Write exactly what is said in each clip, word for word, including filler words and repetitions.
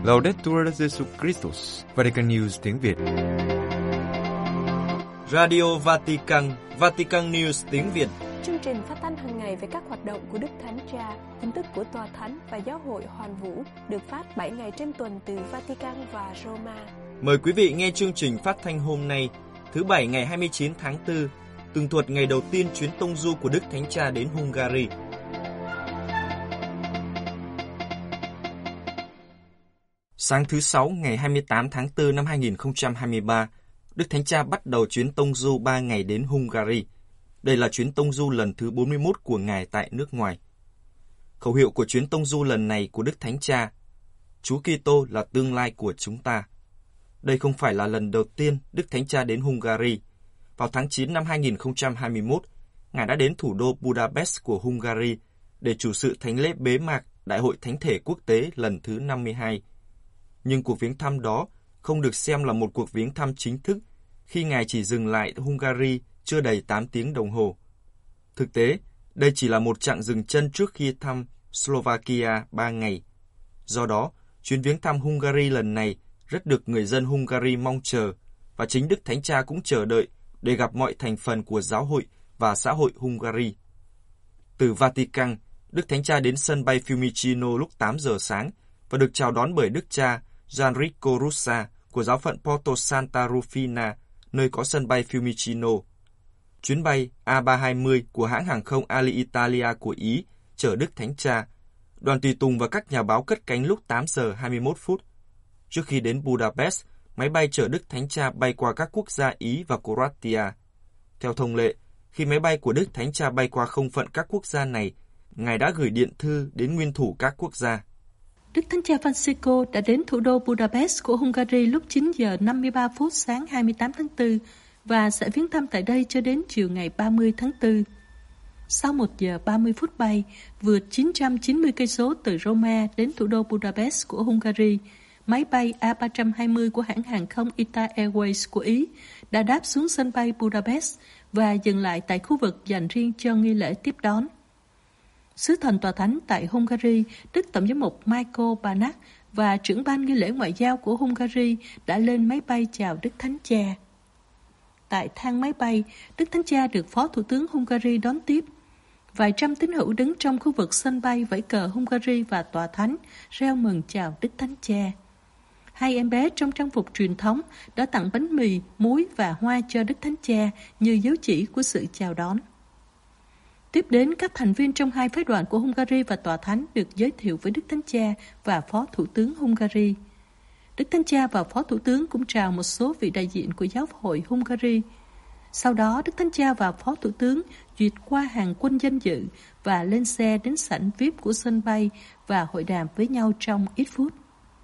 Laudetur Jesus Christus, Vatican News tiếng Việt. Radio Vatican, Vatican News tiếng Việt. Chương trình phát thanh hàng ngày về các hoạt động của Đức Thánh Cha, tin tức của Tòa Thánh và Giáo hội Hoàn Vũ được phát bảy ngày trên tuần từ Vatican và Roma. Mời quý vị nghe chương trình phát thanh hôm nay, thứ Bảy ngày hai mươi chín tháng tư, tường thuật ngày đầu tiên chuyến tông du của Đức Thánh Cha đến Hungary. Sáng thứ Sáu ngày hai mươi tám tháng tư năm hai nghìn không trăm hai mươi ba, Đức Thánh Cha bắt đầu chuyến tông du ba ngày đến Hungary. Đây là chuyến tông du lần thứ bốn mươi mốt của Ngài tại nước ngoài. Khẩu hiệu của chuyến tông du lần này của Đức Thánh Cha: Chúa Kitô là tương lai của chúng ta. Đây không phải là lần đầu tiên Đức Thánh Cha đến Hungary. Vào tháng chín năm hai nghìn không trăm hai mươi mốt, Ngài đã đến thủ đô Budapest của Hungary để chủ sự thánh lễ bế mạc Đại hội Thánh thể Quốc tế lần thứ năm mươi hai. Nhưng cuộc viếng thăm đó không được xem là một cuộc viếng thăm chính thức khi Ngài chỉ dừng lại Hungary chưa đầy tám tiếng đồng hồ. Thực tế, đây chỉ là một chặng dừng chân trước khi thăm Slovakia ba ngày. Do đó, chuyến viếng thăm Hungary lần này rất được người dân Hungary mong chờ, và chính Đức Thánh Cha cũng chờ đợi để gặp mọi thành phần của giáo hội và xã hội Hungary. Từ Vatican, Đức Thánh Cha đến sân bay Fiumicino lúc tám giờ sáng và được chào đón bởi Đức Cha Gianrico Russa của giáo phận Porto Santa Rufina, nơi có sân bay Fiumicino. Chuyến bay A ba hai mươi của hãng hàng không Alitalia của Ý chở Đức Thánh Cha. Đoàn tùy tùng và các nhà báo cất cánh lúc tám giờ hai mươi mốt phút. Trước khi đến Budapest, máy bay chở Đức Thánh Cha bay qua các quốc gia Ý và Croatia. Theo thông lệ, khi máy bay của Đức Thánh Cha bay qua không phận các quốc gia này, Ngài đã gửi điện thư đến nguyên thủ các quốc gia. Đức Thánh Cha Francisco đã đến thủ đô Budapest của Hungary lúc chín giờ năm mươi ba phút sáng hai mươi tám tháng tư và sẽ viếng thăm tại đây cho đến chiều ngày ba mươi tháng tư. Sau một giờ ba mươi phút bay, vượt chín trăm chín mươi cây số từ Roma đến thủ đô Budapest của Hungary, máy bay A ba hai mươi của hãng hàng không Ita Airways của Ý đã đáp xuống sân bay Budapest và dừng lại tại khu vực dành riêng cho nghi lễ tiếp đón. Sứ thần Tòa Thánh tại Hungary, Đức Tổng giám mục Michael Banak và trưởng ban nghi lễ ngoại giao của Hungary đã lên máy bay chào Đức Thánh Cha. Tại thang máy bay, Đức Thánh Cha được Phó Thủ tướng Hungary đón tiếp. Vài trăm tín hữu đứng trong khu vực sân bay vẫy cờ Hungary và Tòa Thánh reo mừng chào Đức Thánh Cha. Hai em bé trong trang phục truyền thống đã tặng bánh mì, muối và hoa cho Đức Thánh Cha như dấu chỉ của sự chào đón. Tiếp đến, các thành viên trong hai phái đoàn của Hungary và Tòa Thánh được giới thiệu với Đức Thánh Cha và Phó Thủ tướng Hungary. Đức Thánh Cha và Phó Thủ tướng cũng chào một số vị đại diện của giáo hội Hungary. Sau đó, Đức Thánh Cha và Phó Thủ tướng duyệt qua hàng quân danh dự và lên xe đến sảnh vi ai pi của sân bay và hội đàm với nhau trong ít phút.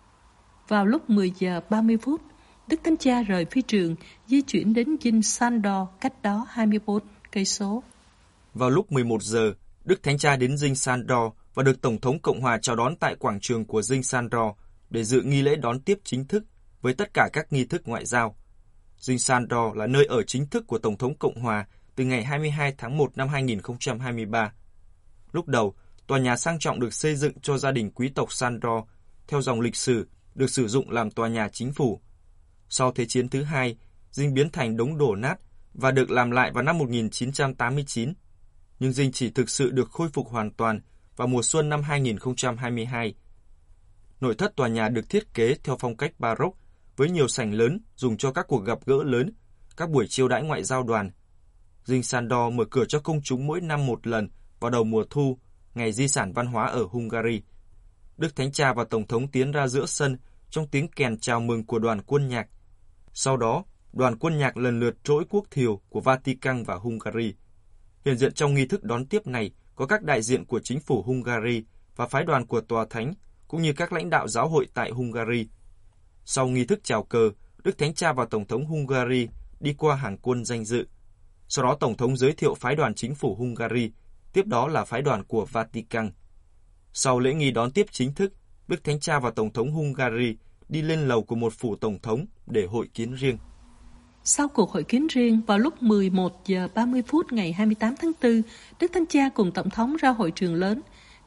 Vào lúc mười giờ ba mươi phút, Đức Thánh Cha rời phi trường, di chuyển đến dinh Sándor, cách đó hai mươi bốn cây số. Vào lúc mười một giờ, Đức Thánh Cha đến dinh Sándor và được Tổng thống Cộng hòa chào đón tại quảng trường của dinh Sándor để dự nghi lễ đón tiếp chính thức với tất cả các nghi thức ngoại giao. Dinh Sándor là nơi ở chính thức của Tổng thống Cộng hòa từ ngày hai mươi hai tháng một năm hai nghìn không trăm hai mươi ba. Lúc đầu, tòa nhà sang trọng được xây dựng cho gia đình quý tộc Sándor theo dòng lịch sử, được sử dụng làm tòa nhà chính phủ. Sau Thế chiến thứ hai, dinh biến thành đống đổ nát và được làm lại vào năm một nghìn chín trăm tám mươi chín. Nhưng dinh chỉ thực sự được khôi phục hoàn toàn vào mùa xuân năm hai nghìn không trăm hai mươi hai. Nội thất tòa nhà được thiết kế theo phong cách Baroque với nhiều sảnh lớn dùng cho các cuộc gặp gỡ lớn, các buổi chiêu đãi ngoại giao đoàn. Dinh Sándor mở cửa cho công chúng mỗi năm một lần vào đầu mùa thu, ngày di sản văn hóa ở Hungary. Đức Thánh Cha và Tổng thống tiến ra giữa sân trong tiếng kèn chào mừng của đoàn quân nhạc. Sau đó, đoàn quân nhạc lần lượt trỗi quốc thiều của Vatican và Hungary. Hiện diện trong nghi thức đón tiếp này có các đại diện của chính phủ Hungary và phái đoàn của Tòa Thánh, cũng như các lãnh đạo giáo hội tại Hungary. Sau nghi thức chào cờ, Đức Thánh Cha và Tổng thống Hungary đi qua hàng quân danh dự. Sau đó Tổng thống giới thiệu phái đoàn chính phủ Hungary, tiếp đó là phái đoàn của Vatican. Sau lễ nghi đón tiếp chính thức, Đức Thánh Cha và Tổng thống Hungary đi lên lầu của một phủ Tổng thống để hội kiến riêng. Sau cuộc hội kiến riêng, vào lúc mười một giờ ba mươi phút ngày hai mươi tám tháng tư, Đức Thánh Cha cùng Tổng thống ra hội trường lớn.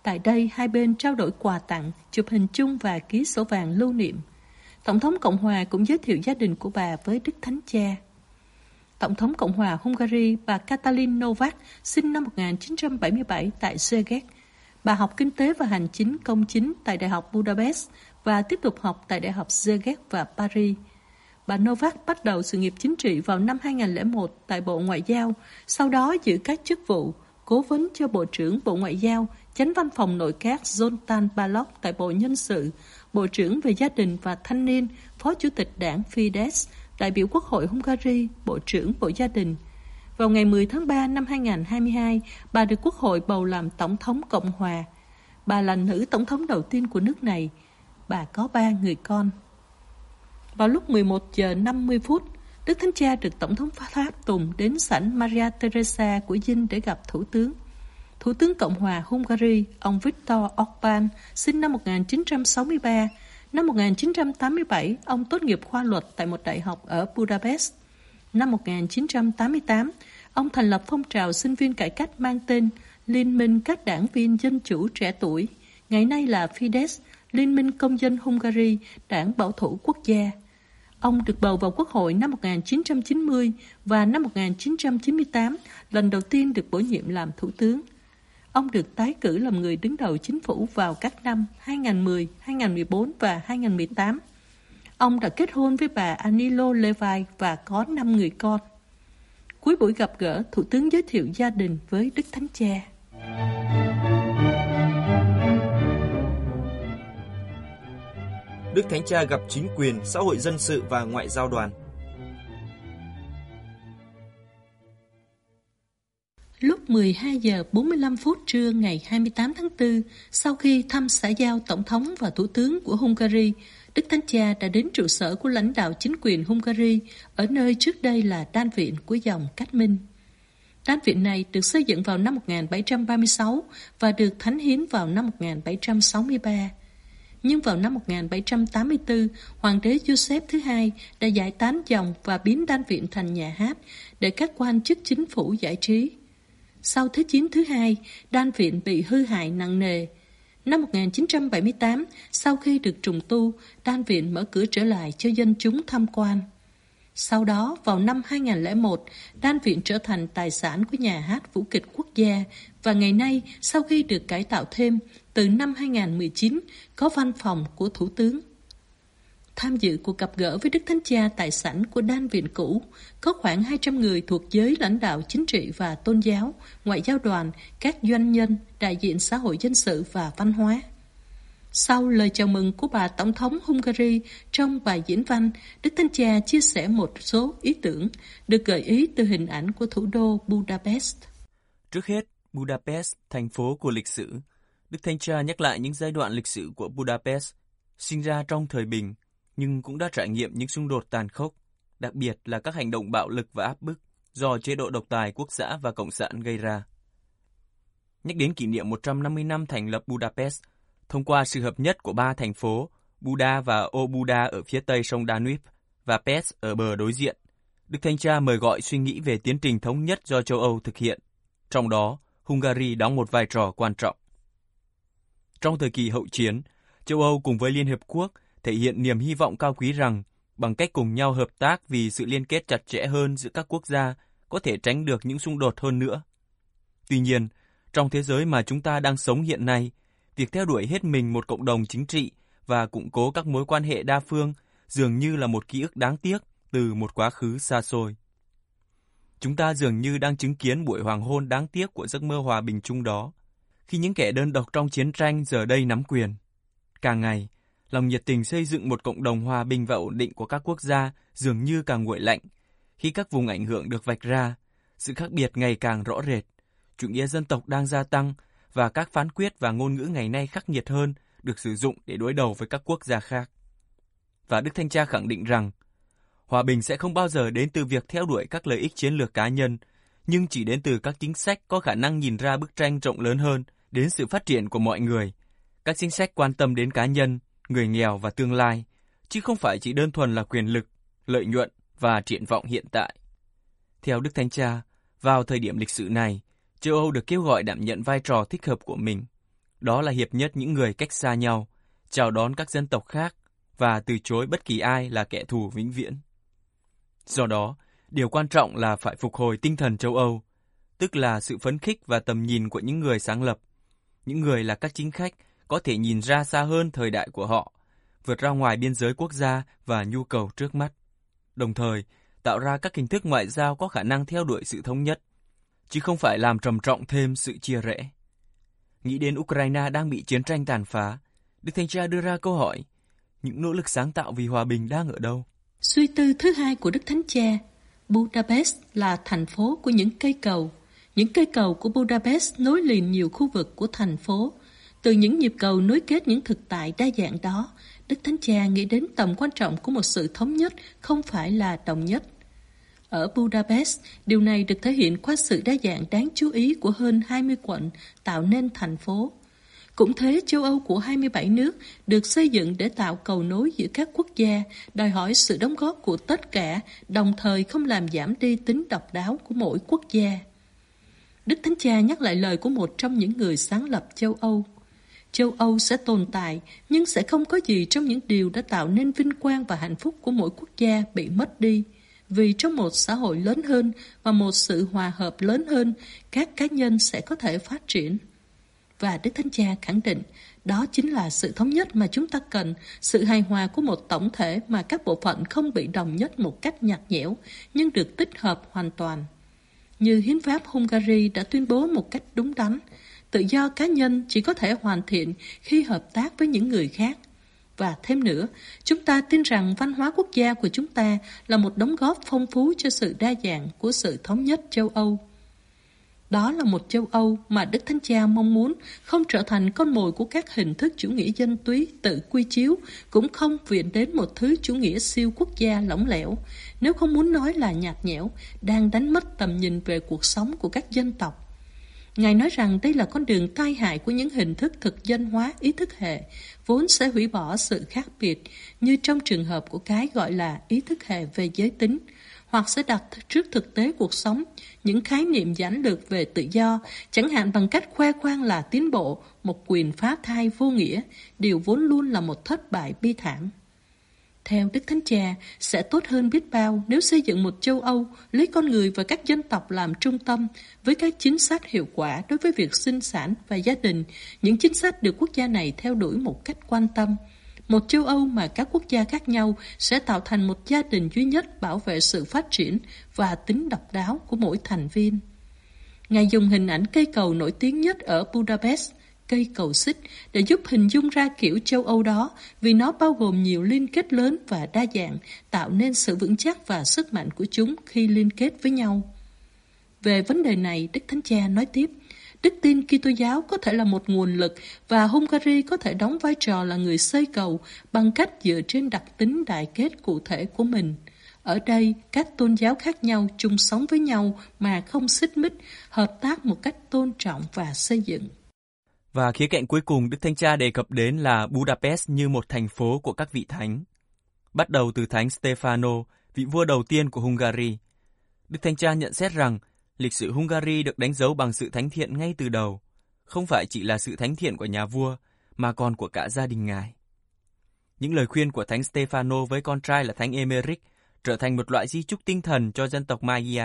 Tại đây, hai bên trao đổi quà tặng, chụp hình chung và ký sổ vàng lưu niệm. Tổng thống Cộng hòa cũng giới thiệu gia đình của bà với Đức Thánh Cha. Tổng thống Cộng hòa Hungary bà Katalin Novák sinh năm một nghìn chín trăm bảy mươi bảy tại Szeged. Bà học kinh tế và hành chính công chính tại Đại học Budapest và tiếp tục học tại Đại học Szeged và Paris. Bà Novák bắt đầu sự nghiệp chính trị vào năm hai nghìn không trăm lẻ một tại Bộ Ngoại giao, sau đó giữ các chức vụ cố vấn cho Bộ trưởng Bộ Ngoại giao, Chánh văn phòng nội các Zoltán Balogh tại Bộ Nhân sự, Bộ trưởng về Gia đình và Thanh niên, Phó Chủ tịch đảng Fidesz, đại biểu Quốc hội Hungary, Bộ trưởng Bộ Gia đình. Vào ngày mười tháng ba năm hai nghìn không trăm hai mươi hai, bà được Quốc hội bầu làm Tổng thống Cộng hòa. Bà là nữ Tổng thống đầu tiên của nước này. Bà có ba người con. Vào lúc mười một giờ năm mươi phút, Đức Thánh Cha được Tổng thống Pháp Tùng đến sảnh Maria Teresa của Dinh để gặp Thủ tướng. Thủ tướng Cộng hòa Hungary, ông Viktor Orbán, sinh năm một nghìn chín trăm sáu mươi ba. Năm một nghìn chín trăm tám mươi bảy, ông tốt nghiệp khoa luật tại một đại học ở Budapest. Năm một nghìn chín trăm tám mươi tám, ông thành lập phong trào sinh viên cải cách mang tên Liên minh các đảng viên dân chủ trẻ tuổi, ngày nay là Fidesz, Liên minh công dân Hungary, đảng bảo thủ quốc gia. Ông được bầu vào Quốc hội năm một nghìn chín trăm chín mươi và năm một nghìn chín trăm chín mươi tám, lần đầu tiên được bổ nhiệm làm thủ tướng. Ông được tái cử làm người đứng đầu chính phủ vào các năm hai nghìn không trăm mười, hai nghìn không trăm mười bốn và hai nghìn không trăm mười tám. Ông đã kết hôn với bà Anilo Levai và có năm người con. Cuối buổi gặp gỡ, Thủ tướng giới thiệu gia đình với Đức Thánh Cha. Đức Thánh Cha gặp chính quyền, xã hội dân sự và ngoại giao đoàn. Lúc mười hai giờ bốn mươi lăm phút trưa ngày hai mươi tám tháng tư, sau khi thăm xã giao Tổng thống và Thủ tướng của Hungary, Đức Thánh Cha đã đến trụ sở của lãnh đạo chính quyền Hungary ở nơi trước đây là đan viện của dòng Cách Minh. Đan viện này được xây dựng vào năm một nghìn bảy trăm ba mươi sáu và được thánh hiến vào năm một nghìn bảy trăm sáu mươi ba. Nhưng vào năm một nghìn bảy trăm tám mươi tư, Hoàng đế Joseph thứ hai đã giải tán dòng và biến đan viện thành nhà hát để các quan chức chính phủ giải trí. Sau Thế chiến thứ hai, đan viện bị hư hại nặng nề. Năm một nghìn chín trăm bảy mươi tám, sau khi được trùng tu, đan viện mở cửa trở lại cho dân chúng tham quan. Sau đó, vào năm hai nghìn không trăm lẻ một, đan viện trở thành tài sản của nhà hát vũ kịch quốc gia và ngày nay, sau khi được cải tạo thêm, từ năm hai nghìn không trăm mười chín, có văn phòng của Thủ tướng. Tham dự cuộc gặp gỡ với Đức Thánh Cha tại sảnh của đan viện cũ, có khoảng hai trăm người thuộc giới lãnh đạo chính trị và tôn giáo, ngoại giao đoàn, các doanh nhân, đại diện xã hội dân sự và văn hóa. Sau lời chào mừng của bà Tổng thống Hungary trong bài diễn văn, Đức Thánh Cha chia sẻ một số ý tưởng được gợi ý từ hình ảnh của thủ đô Budapest. Trước hết, Budapest, thành phố của lịch sử. Đức Thánh Cha nhắc lại những giai đoạn lịch sử của Budapest, sinh ra trong thời bình, nhưng cũng đã trải nghiệm những xung đột tàn khốc, đặc biệt là các hành động bạo lực và áp bức do chế độ độc tài quốc xã và cộng sản gây ra. Nhắc đến kỷ niệm một trăm năm mươi năm thành lập Budapest, thông qua sự hợp nhất của ba thành phố Buda và Óbuda ở phía tây sông Danube và Pest ở bờ đối diện, Đức Thánh Cha mời gọi suy nghĩ về tiến trình thống nhất do châu Âu thực hiện, trong đó Hungary đóng một vai trò quan trọng. Trong thời kỳ hậu chiến, châu Âu cùng với Liên Hiệp Quốc thể hiện niềm hy vọng cao quý rằng bằng cách cùng nhau hợp tác vì sự liên kết chặt chẽ hơn giữa các quốc gia có thể tránh được những xung đột hơn nữa. Tuy nhiên, trong thế giới mà chúng ta đang sống hiện nay, việc theo đuổi hết mình một cộng đồng chính trị và củng cố các mối quan hệ đa phương dường như là một ký ức đáng tiếc từ một quá khứ xa xôi. Chúng ta dường như đang chứng kiến buổi hoàng hôn đáng tiếc của giấc mơ hòa bình chung đó, khi những kẻ đơn độc trong chiến tranh giờ đây nắm quyền. Càng ngày, lòng nhiệt tình xây dựng một cộng đồng hòa bình và ổn định của các quốc gia dường như càng nguội lạnh. Khi các vùng ảnh hưởng được vạch ra, sự khác biệt ngày càng rõ rệt, chủ nghĩa dân tộc đang gia tăng và các phán quyết và ngôn ngữ ngày nay khắc nghiệt hơn được sử dụng để đối đầu với các quốc gia khác. Và Đức Thánh Cha khẳng định rằng, hòa bình sẽ không bao giờ đến từ việc theo đuổi các lợi ích chiến lược cá nhân, nhưng chỉ đến từ các chính sách có khả năng nhìn ra bức tranh rộng lớn hơn đến sự phát triển của mọi người. Các chính sách quan tâm đến cá nhân, người nghèo và tương lai, chứ không phải chỉ đơn thuần là quyền lực, lợi nhuận và triển vọng hiện tại. Theo Đức Thánh Cha, vào thời điểm lịch sử này, châu Âu được kêu gọi đảm nhận vai trò thích hợp của mình. Đó là hiệp nhất những người cách xa nhau, chào đón các dân tộc khác và từ chối bất kỳ ai là kẻ thù vĩnh viễn. Do đó, điều quan trọng là phải phục hồi tinh thần châu Âu, tức là sự phấn khích và tầm nhìn của những người sáng lập. Những người là các chính khách có thể nhìn ra xa hơn thời đại của họ, vượt ra ngoài biên giới quốc gia và nhu cầu trước mắt, đồng thời tạo ra các hình thức ngoại giao có khả năng theo đuổi sự thống nhất, chứ không phải làm trầm trọng thêm sự chia rẽ. Nghĩ đến Ukraine đang bị chiến tranh tàn phá, Đức Thánh Cha đưa ra câu hỏi, những nỗ lực sáng tạo vì hòa bình đang ở đâu? Suy tư thứ hai của Đức Thánh Cha, Budapest là thành phố của những cây cầu. Những cây cầu của Budapest nối liền nhiều khu vực của thành phố. Từ những nhịp cầu nối kết những thực tại đa dạng đó, Đức Thánh Cha nghĩ đến tầm quan trọng của một sự thống nhất không phải là đồng nhất. Ở Budapest, điều này được thể hiện qua sự đa dạng đáng chú ý của hơn hai mươi quận tạo nên thành phố. Cũng thế, châu Âu của hai mươi bảy nước được xây dựng để tạo cầu nối giữa các quốc gia, đòi hỏi sự đóng góp của tất cả, đồng thời không làm giảm đi tính độc đáo của mỗi quốc gia. Đức Thánh Cha nhắc lại lời của một trong những người sáng lập châu Âu. Châu Âu sẽ tồn tại, nhưng sẽ không có gì trong những điều đã tạo nên vinh quang và hạnh phúc của mỗi quốc gia bị mất đi. Vì trong một xã hội lớn hơn và một sự hòa hợp lớn hơn, các cá nhân sẽ có thể phát triển. Và Đức Thánh Cha khẳng định, đó chính là sự thống nhất mà chúng ta cần, sự hài hòa của một tổng thể mà các bộ phận không bị đồng nhất một cách nhạt nhẽo, nhưng được tích hợp hoàn toàn. Như Hiến pháp Hungary đã tuyên bố một cách đúng đắn, tự do cá nhân chỉ có thể hoàn thiện khi hợp tác với những người khác. Và thêm nữa, chúng ta tin rằng văn hóa quốc gia của chúng ta là một đóng góp phong phú cho sự đa dạng của sự thống nhất châu Âu. Đó là một châu Âu mà Đức Thánh Cha mong muốn không trở thành con mồi của các hình thức chủ nghĩa dân túy tự quy chiếu, cũng không viện đến một thứ chủ nghĩa siêu quốc gia lỏng lẻo, nếu không muốn nói là nhạt nhẽo, đang đánh mất tầm nhìn về cuộc sống của các dân tộc. Ngài nói rằng đây là con đường tai hại của những hình thức thực dân hóa ý thức hệ, vốn sẽ hủy bỏ sự khác biệt, như trong trường hợp của cái gọi là ý thức hệ về giới tính, hoặc sẽ đặt trước thực tế cuộc sống những khái niệm giản lược về tự do, chẳng hạn bằng cách khoe khoang là tiến bộ, một quyền phá thai vô nghĩa, điều vốn luôn là một thất bại bi thảm. Theo Đức Thánh Cha, sẽ tốt hơn biết bao nếu xây dựng một châu Âu lấy con người và các dân tộc làm trung tâm, với các chính sách hiệu quả đối với việc sinh sản và gia đình, những chính sách được quốc gia này theo đuổi một cách quan tâm. Một châu Âu mà các quốc gia khác nhau sẽ tạo thành một gia đình duy nhất bảo vệ sự phát triển và tính độc đáo của mỗi thành viên. Ngài dùng hình ảnh cây cầu nổi tiếng nhất ở Budapest, cây cầu xích, để giúp hình dung ra kiểu châu Âu đó, vì nó bao gồm nhiều liên kết lớn và đa dạng, tạo nên sự vững chắc và sức mạnh của chúng khi liên kết với nhau. Về vấn đề này, Đức Thánh Cha nói tiếp, đức tin Kitô giáo có thể là một nguồn lực và Hungary có thể đóng vai trò là người xây cầu bằng cách dựa trên đặc tính đại kết cụ thể của mình. Ở đây, các tôn giáo khác nhau chung sống với nhau mà không xích mích, hợp tác một cách tôn trọng và xây dựng. Và khía cạnh cuối cùng Đức Thánh Cha đề cập đến là Budapest như một thành phố của các vị thánh. Bắt đầu từ Thánh Stefano, vị vua đầu tiên của Hungary, Đức Thánh Cha nhận xét rằng lịch sử Hungary được đánh dấu bằng sự thánh thiện ngay từ đầu, không phải chỉ là sự thánh thiện của nhà vua, mà còn của cả gia đình ngài. Những lời khuyên của Thánh Stefano với con trai là Thánh Emeric trở thành một loại di chúc tinh thần cho dân tộc Magyar.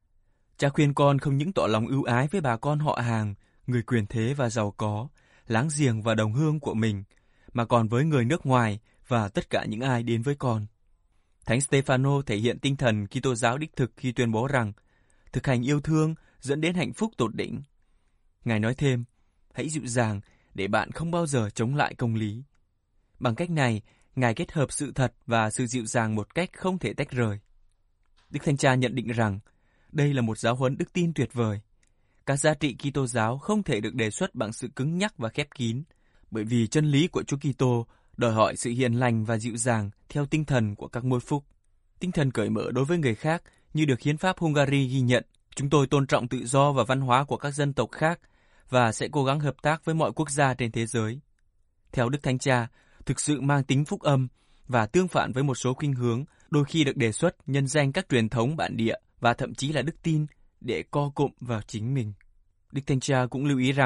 Cha khuyên con không những tỏ lòng ưu ái với bà con họ hàng, người quyền thế và giàu có, láng giềng và đồng hương của mình, mà còn với người nước ngoài và tất cả những ai đến với con. Thánh Stefano thể hiện tinh thần Kitô giáo đích thực khi tuyên bố rằng thực hành yêu thương dẫn đến hạnh phúc tột đỉnh. Ngài nói thêm, hãy dịu dàng để bạn không bao giờ chống lại công lý. Bằng cách này, Ngài kết hợp sự thật và sự dịu dàng một cách không thể tách rời. Đức Thánh Cha nhận định rằng đây là một giáo huấn đức tin tuyệt vời. Các giá trị Kitô giáo không thể được đề xuất bằng sự cứng nhắc và khép kín, bởi vì chân lý của Chúa Kitô đòi hỏi sự hiền lành và dịu dàng theo tinh thần của các môi phúc. Tinh thần cởi mở đối với người khác như được hiến pháp Hungary ghi nhận. Chúng tôi tôn trọng tự do và văn hóa của các dân tộc khác và sẽ cố gắng hợp tác với mọi quốc gia trên thế giới. Theo Đức Thánh Cha, thực sự mang tính phúc âm và tương phản với một số khuynh hướng đôi khi được đề xuất nhân danh các truyền thống bản địa và thậm chí là đức tin để co cụm vào chính mình. Đức Thánh Cha cũng lưu ý rằng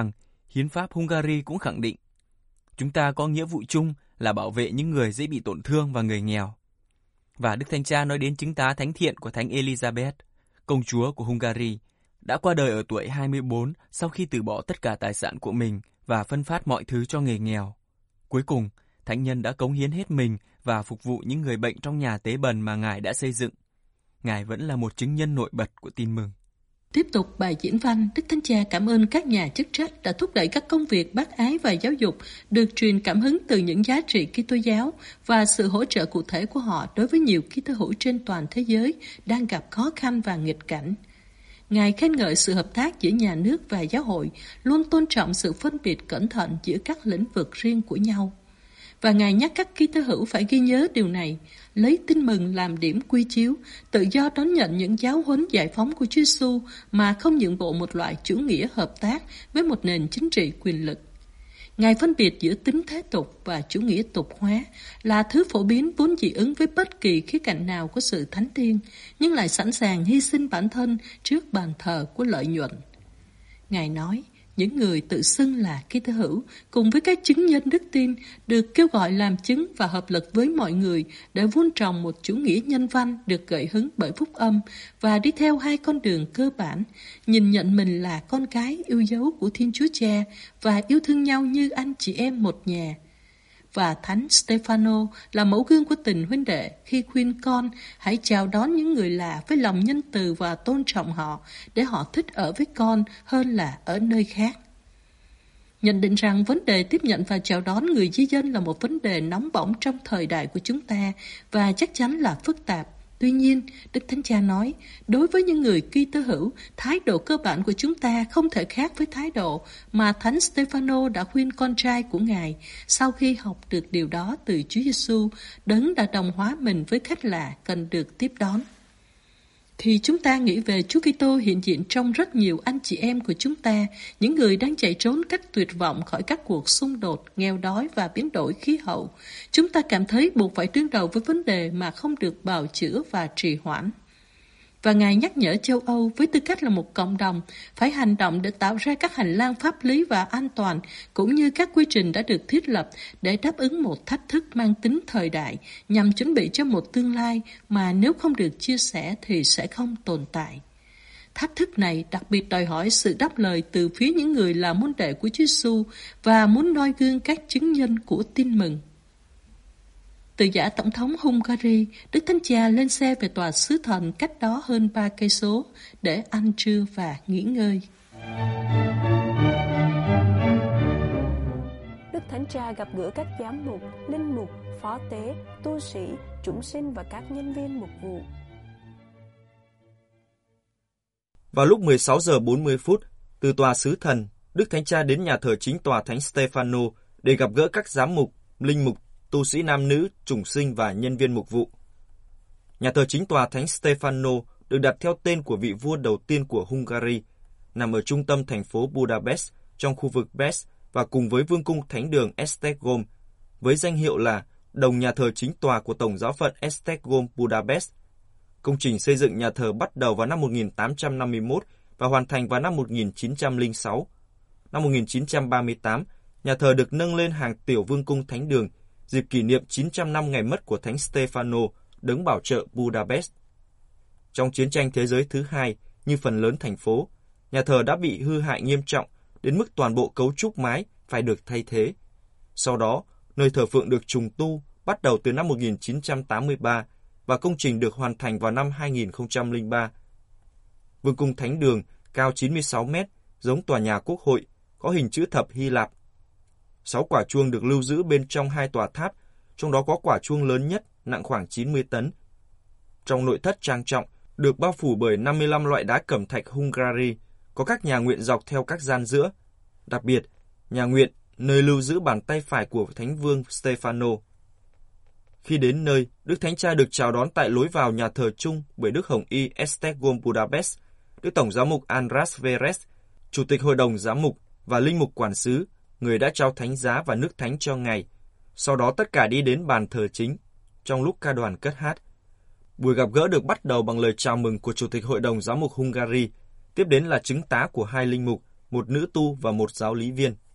Hiến pháp Hungary cũng khẳng định, chúng ta có nghĩa vụ chung là bảo vệ những người dễ bị tổn thương và người nghèo. Và Đức Thánh Cha nói đến chứng tá thánh thiện của Thánh Elizabeth, công chúa của Hungary, đã qua đời ở tuổi hai mươi bốn sau khi từ bỏ tất cả tài sản của mình và phân phát mọi thứ cho người nghèo. Cuối cùng, thánh nhân đã cống hiến hết mình và phục vụ những người bệnh trong nhà tế bần mà Ngài đã xây dựng. Ngài vẫn là một chứng nhân nổi bật của tin mừng. Tiếp tục bài diễn văn, Đức Thánh Cha cảm ơn các nhà chức trách đã thúc đẩy các công việc bác ái và giáo dục được truyền cảm hứng từ những giá trị Kitô giáo và sự hỗ trợ cụ thể của họ đối với nhiều Kitô hữu trên toàn thế giới đang gặp khó khăn và nghịch cảnh. Ngài khen ngợi sự hợp tác giữa nhà nước và giáo hội, luôn tôn trọng sự phân biệt cẩn thận giữa các lĩnh vực riêng của nhau. Và Ngài nhắc các Kitô hữu phải ghi nhớ điều này, lấy tin mừng làm điểm quy chiếu, tự do đón nhận những giáo huấn giải phóng của Chúa Giêsu mà không nhượng bộ một loại chủ nghĩa hợp tác với một nền chính trị quyền lực. Ngài phân biệt giữa tính thế tục và chủ nghĩa tục hóa là thứ phổ biến vốn dị ứng với bất kỳ khía cạnh nào của sự thánh thiêng, nhưng lại sẵn sàng hy sinh bản thân trước bàn thờ của lợi nhuận. Ngài nói, những người tự xưng là Kitô hữu cùng với các chứng nhân đức tin được kêu gọi làm chứng và hợp lực với mọi người để vun trồng một chủ nghĩa nhân văn được gợi hứng bởi phúc âm và đi theo hai con đường cơ bản, nhìn nhận mình là con cái yêu dấu của Thiên Chúa Cha và yêu thương nhau như anh chị em một nhà. Và Thánh Stefano là mẫu gương của tình huynh đệ khi khuyên con hãy chào đón những người lạ với lòng nhân từ và tôn trọng họ để họ thích ở với con hơn là ở nơi khác. Nhận định rằng vấn đề tiếp nhận và chào đón người di dân là một vấn đề nóng bỏng trong thời đại của chúng ta và chắc chắn là phức tạp. Tuy nhiên, Đức Thánh Cha nói, đối với những người Kitô hữu, thái độ cơ bản của chúng ta không thể khác với thái độ mà Thánh Stefano đã khuyên con trai của Ngài sau khi học được điều đó từ Chúa Giêsu, đấng đã đồng hóa mình với khách lạ cần được tiếp đón. Khi chúng ta nghĩ về Chúa Kitô hiện diện trong rất nhiều anh chị em của chúng ta, những người đang chạy trốn cách tuyệt vọng khỏi các cuộc xung đột, nghèo đói và biến đổi khí hậu, chúng ta cảm thấy buộc phải đương đầu với vấn đề mà không được bào chữa và trì hoãn. Và Ngài nhắc nhở châu Âu với tư cách là một cộng đồng phải hành động để tạo ra các hành lang pháp lý và an toàn cũng như các quy trình đã được thiết lập để đáp ứng một thách thức mang tính thời đại nhằm chuẩn bị cho một tương lai mà nếu không được chia sẻ thì sẽ không tồn tại. Thách thức này đặc biệt đòi hỏi sự đáp lời từ phía những người là môn đệ của Chúa Giêsu và muốn noi gương các chứng nhân của tin mừng. Từ giả Tổng thống Hungary, Đức Thánh Cha lên xe về tòa sứ thần cách đó hơn ba cây số để ăn trưa và nghỉ ngơi. Đức Thánh Cha gặp gỡ các giám mục, linh mục, phó tế, tu sĩ, chúng sinh và các nhân viên mục vụ. Vào lúc mười sáu giờ bốn mươi phút, từ tòa sứ thần, Đức Thánh Cha đến nhà thờ chính tòa Thánh Stefano để gặp gỡ các giám mục, linh mục, tu sĩ nam nữ, chủng sinh và nhân viên mục vụ. Nhà thờ chính tòa Thánh Stefano được đặt theo tên của vị vua đầu tiên của Hungary, nằm ở trung tâm thành phố Budapest trong khu vực Pest và cùng với vương cung thánh đường Esztergom, với danh hiệu là đồng nhà thờ chính tòa của Tổng giáo phận Esztergom Budapest. Công trình xây dựng nhà thờ bắt đầu vào năm một nghìn tám trăm năm mươi mốt và hoàn thành vào năm một nghìn chín trăm lẻ sáu. Năm một nghìn chín trăm ba mươi tám, nhà thờ được nâng lên hàng tiểu vương cung thánh đường dịp kỷ niệm chín trăm năm ngày mất của Thánh Stefano, đấng bảo trợ Budapest. Trong chiến tranh thế giới thứ hai, như phần lớn thành phố, nhà thờ đã bị hư hại nghiêm trọng đến mức toàn bộ cấu trúc mái phải được thay thế. Sau đó, nơi thờ phượng được trùng tu bắt đầu từ năm một nghìn chín trăm tám mươi ba và công trình được hoàn thành vào năm hai nghìn không trăm lẻ ba. Vương cung thánh đường cao chín mươi sáu mét, giống tòa nhà Quốc hội, có hình chữ thập Hy Lạp. Sáu quả chuông được lưu giữ bên trong hai tòa tháp, trong đó có quả chuông lớn nhất, nặng khoảng chín mươi tấn. Trong nội thất trang trọng, được bao phủ bởi năm mươi lăm loại đá cẩm thạch Hungary, có các nhà nguyện dọc theo các gian giữa. Đặc biệt, nhà nguyện, nơi lưu giữ bàn tay phải của Thánh Vương Stefano. Khi đến nơi, Đức Thánh Cha được chào đón tại lối vào nhà thờ chung bởi Đức Hồng Y Esztergom Budapest, Đức Tổng giám mục András Veres, Chủ tịch Hội đồng Giám mục và Linh mục Quản sứ, người đã trao thánh giá và nước thánh cho Ngài. Sau đó tất cả đi đến bàn thờ chính, trong lúc ca đoàn cất hát. Buổi gặp gỡ được bắt đầu bằng lời chào mừng của Chủ tịch Hội đồng Giám mục Hungary, tiếp đến là chứng tá của hai linh mục, một nữ tu và một giáo lý viên.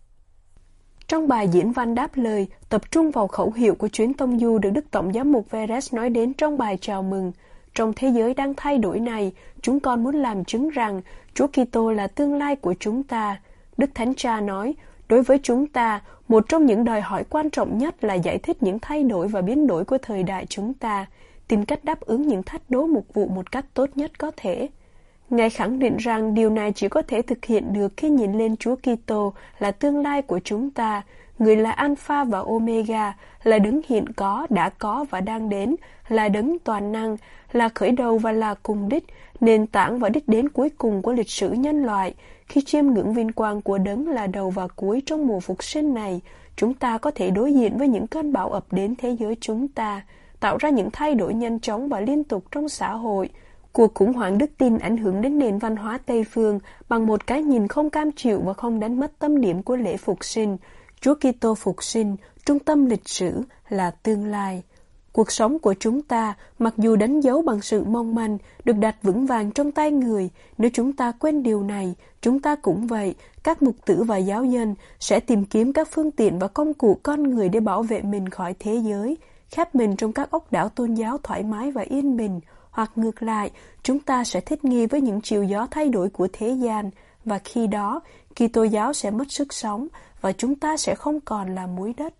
Trong bài diễn văn đáp lời, tập trung vào khẩu hiệu của chuyến tông du được Đức Tổng giám mục Veres nói đến trong bài chào mừng. Trong thế giới đang thay đổi này, chúng con muốn làm chứng rằng Chúa Kitô là tương lai của chúng ta. Đức Thánh Cha nói, đối với chúng ta, một trong những đòi hỏi quan trọng nhất là giải thích những thay đổi và biến đổi của thời đại chúng ta, tìm cách đáp ứng những thách đố mục vụ một cách tốt nhất có thể. Ngài khẳng định rằng điều này chỉ có thể thực hiện được khi nhìn lên Chúa Kitô là tương lai của chúng ta, người là Alpha và Omega, là đấng hiện có, đã có và đang đến, là đấng toàn năng, là khởi đầu và là cùng đích, nền tảng và đích đến cuối cùng của lịch sử nhân loại. Khi chiêm ngưỡng vinh quang của đấng là đầu và cuối trong mùa phục sinh này, chúng ta có thể đối diện với những cơn bão ập đến thế giới chúng ta, tạo ra những thay đổi nhanh chóng và liên tục trong xã hội. Cuộc khủng hoảng đức tin ảnh hưởng đến nền văn hóa Tây phương bằng một cái nhìn không cam chịu và không đánh mất tâm điểm của lễ phục sinh. Chúa Kitô phục sinh, trung tâm lịch sử, là tương lai. Cuộc sống của chúng ta, mặc dù đánh dấu bằng sự mong manh, được đặt vững vàng trong tay người. Nếu chúng ta quên điều này, chúng ta cũng vậy, các mục tử và giáo dân sẽ tìm kiếm các phương tiện và công cụ con người để bảo vệ mình khỏi thế giới, khép mình trong các ốc đảo tôn giáo thoải mái và yên bình. Hoặc ngược lại, chúng ta sẽ thích nghi với những chiều gió thay đổi của thế gian, và khi đó, Kitô giáo sẽ mất sức sống, và chúng ta sẽ không còn là muối đất.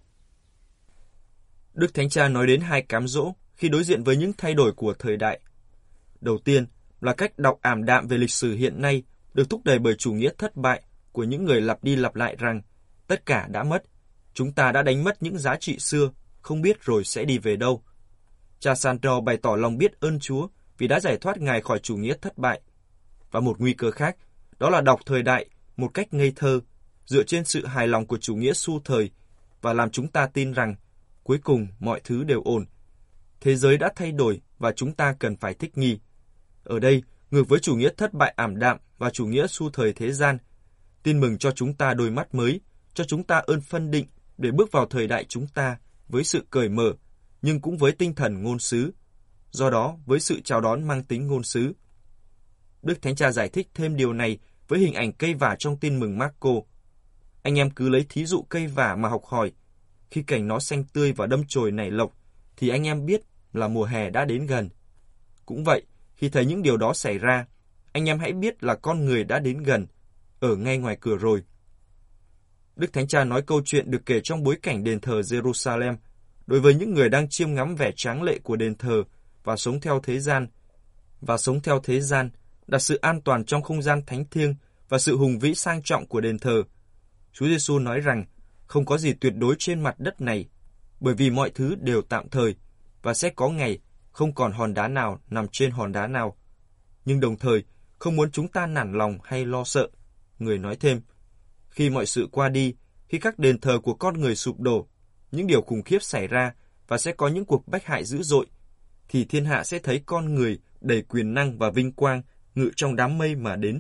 Đức Thánh Cha nói đến hai cám dỗ khi đối diện với những thay đổi của thời đại. Đầu tiên là cách đọc ảm đạm về lịch sử hiện nay được thúc đẩy bởi chủ nghĩa thất bại của những người lặp đi lặp lại rằng tất cả đã mất, chúng ta đã đánh mất những giá trị xưa, không biết rồi sẽ đi về đâu. Cha Sandro bày tỏ lòng biết ơn Chúa vì đã giải thoát Ngài khỏi chủ nghĩa thất bại. Và một nguy cơ khác, đó là đọc thời đại một cách ngây thơ, dựa trên sự hài lòng của chủ nghĩa xu thời và làm chúng ta tin rằng cuối cùng mọi thứ đều ổn. Thế giới đã thay đổi và chúng ta cần phải thích nghi. Ở đây, ngược với chủ nghĩa thất bại ảm đạm và chủ nghĩa xu thời thế gian, tin mừng cho chúng ta đôi mắt mới, cho chúng ta ơn phân định để bước vào thời đại chúng ta với sự cởi mở, nhưng cũng với tinh thần ngôn sứ, do đó với sự chào đón mang tính ngôn sứ. Đức Thánh Cha giải thích thêm điều này với hình ảnh cây vả trong tin mừng Marco. Anh em cứ lấy thí dụ cây vả mà học hỏi. Khi cành nó xanh tươi và đâm chồi nảy lộc, thì anh em biết là mùa hè đã đến gần. Cũng vậy, khi thấy những điều đó xảy ra, anh em hãy biết là con người đã đến gần, ở ngay ngoài cửa rồi. Đức Thánh Cha nói câu chuyện được kể trong bối cảnh đền thờ Jerusalem, đối với những người đang chiêm ngắm vẻ tráng lệ của đền thờ và sống theo thế gian, và sống theo thế gian, đặt sự an toàn trong không gian thánh thiêng và sự hùng vĩ sang trọng của đền thờ. Chúa Giêsu nói rằng không có gì tuyệt đối trên mặt đất này, bởi vì mọi thứ đều tạm thời và sẽ có ngày không còn hòn đá nào nằm trên hòn đá nào. Nhưng đồng thời không muốn chúng ta nản lòng hay lo sợ. Người nói thêm, khi mọi sự qua đi, khi các đền thờ của con người sụp đổ, những điều khủng khiếp xảy ra và sẽ có những cuộc bách hại dữ dội, thì thiên hạ sẽ thấy con người đầy quyền năng và vinh quang ngự trong đám mây mà đến.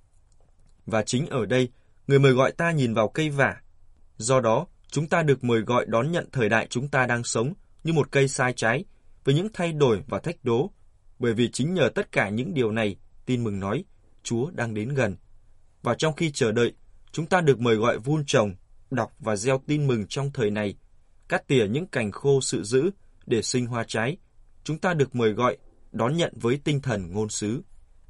Và chính ở đây, người mời gọi ta nhìn vào cây vả. Do đó, chúng ta được mời gọi đón nhận thời đại chúng ta đang sống như một cây sai trái, với những thay đổi và thách đố. Bởi vì chính nhờ tất cả những điều này, tin mừng nói, Chúa đang đến gần. Và trong khi chờ đợi, chúng ta được mời gọi vun trồng, đọc và gieo tin mừng trong thời này, cắt tỉa những cành khô sự dữ để sinh hoa trái. Chúng ta được mời gọi đón nhận với tinh thần ngôn sứ.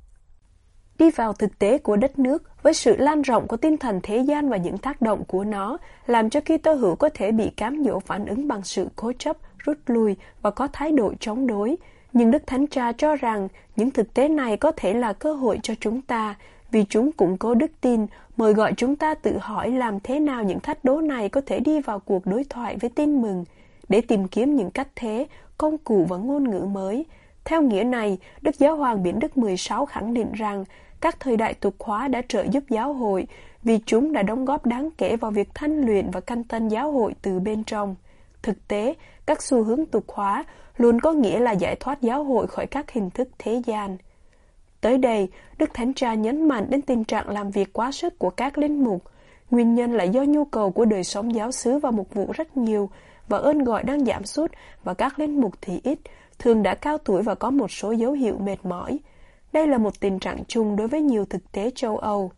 Đi vào thực tế của đất nước với sự lan rộng của tinh thần thế gian và những tác động của nó, làm cho Kitô hữu có thể bị cám dỗ phản ứng bằng sự cố chấp, rút lui và có thái độ chống đối. Nhưng Đức Thánh Cha cho rằng những thực tế này có thể là cơ hội cho chúng ta, vì chúng củng cố đức tin, mời gọi chúng ta tự hỏi làm thế nào những thách đố này có thể đi vào cuộc đối thoại với tin mừng, để tìm kiếm những cách thế, công cụ và ngôn ngữ mới. Theo nghĩa này, Đức Giáo hoàng Biển Đức mười sáu khẳng định rằng các thời đại tục hóa đã trợ giúp giáo hội vì chúng đã đóng góp đáng kể vào việc thanh luyện và canh tân giáo hội từ bên trong. Thực tế, các xu hướng tục hóa luôn có nghĩa là giải thoát giáo hội khỏi các hình thức thế gian. Tới đây, Đức Thánh Cha nhấn mạnh đến tình trạng làm việc quá sức của các linh mục. Nguyên nhân là do nhu cầu của đời sống giáo xứ và mục vụ rất nhiều, và ơn gọi đang giảm sút, và các linh mục thì ít, thường đã cao tuổi và có một số dấu hiệu mệt mỏi. Đây là một tình trạng chung đối với nhiều thực tế châu Âu.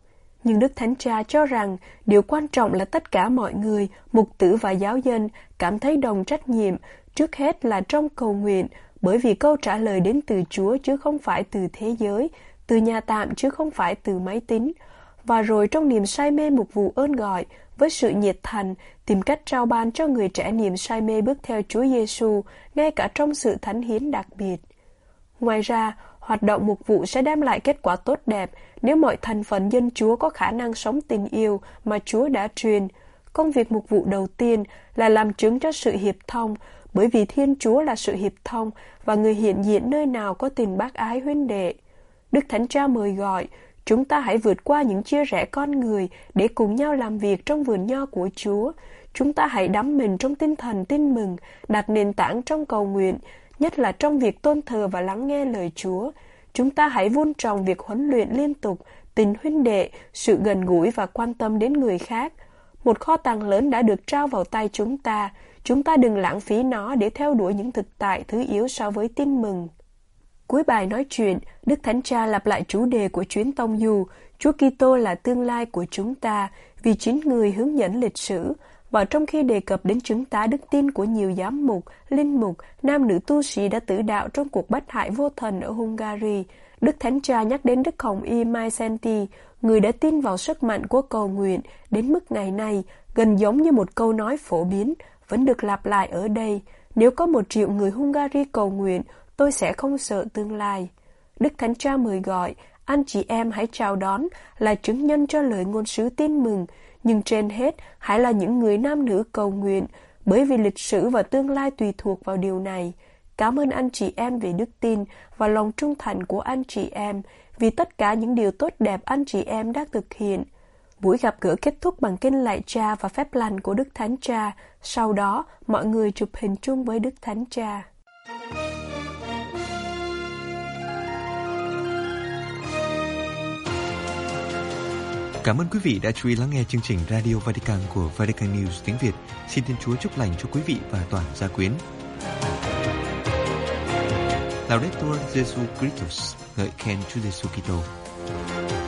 Nhưng Đức Thánh Cha cho rằng điều quan trọng là tất cả mọi người, mục tử và giáo dân, cảm thấy đồng trách nhiệm, trước hết là trong cầu nguyện, bởi vì câu trả lời đến từ Chúa chứ không phải từ thế giới, từ nhà tạm chứ không phải từ máy tính. Và rồi trong niềm say mê mục vụ ơn gọi, với sự nhiệt thành, tìm cách trao ban cho người trẻ niềm say mê bước theo Chúa Giêsu, ngay cả trong sự thánh hiến đặc biệt. Ngoài ra, hoạt động mục vụ sẽ đem lại kết quả tốt đẹp nếu mọi thành phần dân Chúa có khả năng sống tình yêu mà Chúa đã truyền. Công việc mục vụ đầu tiên là làm chứng cho sự hiệp thông, bởi vì Thiên Chúa là sự hiệp thông và người hiện diện nơi nào có tình bác ái huynh đệ. Đức Thánh Cha mời gọi, chúng ta hãy vượt qua những chia rẽ con người để cùng nhau làm việc trong vườn nho của Chúa. Chúng ta hãy đắm mình trong tinh thần tin mừng, đặt nền tảng trong cầu nguyện, nhất là trong việc tôn thờ và lắng nghe lời Chúa. Chúng ta hãy vun trồng việc huấn luyện liên tục, tình huynh đệ, sự gần gũi và quan tâm đến người khác. Một kho tàng lớn đã được trao vào tay chúng ta. Chúng ta đừng lãng phí nó để theo đuổi những thực tại thứ yếu so với tin mừng. Cuối bài nói chuyện, Đức Thánh Cha lặp lại chủ đề của chuyến tông du, Chúa Kitô là tương lai của chúng ta, vì chính Người hướng dẫn lịch sử. Và trong khi đề cập đến chứng tá đức tin của nhiều giám mục, linh mục, nam nữ tu sĩ đã tử đạo trong cuộc bắt hại vô thần ở Hungary, Đức Thánh Cha nhắc đến Đức Hồng Y Mai Senti, người đã tin vào sức mạnh của cầu nguyện, đến mức ngày nay, gần giống như một câu nói phổ biến, vẫn được lặp lại ở đây. Nếu có một triệu người Hungary cầu nguyện, tôi sẽ không sợ tương lai. Đức Thánh Cha mời gọi, anh chị em hãy chào đón, là chứng nhân cho lời ngôn sứ tin mừng, nhưng trên hết, hãy là những người nam nữ cầu nguyện, bởi vì lịch sử và tương lai tùy thuộc vào điều này. Cảm ơn anh chị em về đức tin và lòng trung thành của anh chị em, vì tất cả những điều tốt đẹp anh chị em đã thực hiện. Buổi gặp gỡ kết thúc bằng kinh lạy Cha và phép lành của Đức Thánh Cha. Sau đó, mọi người chụp hình chung với Đức Thánh Cha. Cảm ơn quý vị đã chú ý lắng nghe chương trình Radio Vatican của Vatican News tiếng Việt. Xin Thiên Chúa chúc lành cho quý vị và toàn gia quyến. Laudetur Jesu Christus, ngợi khen Chúa Giêsu Kitô.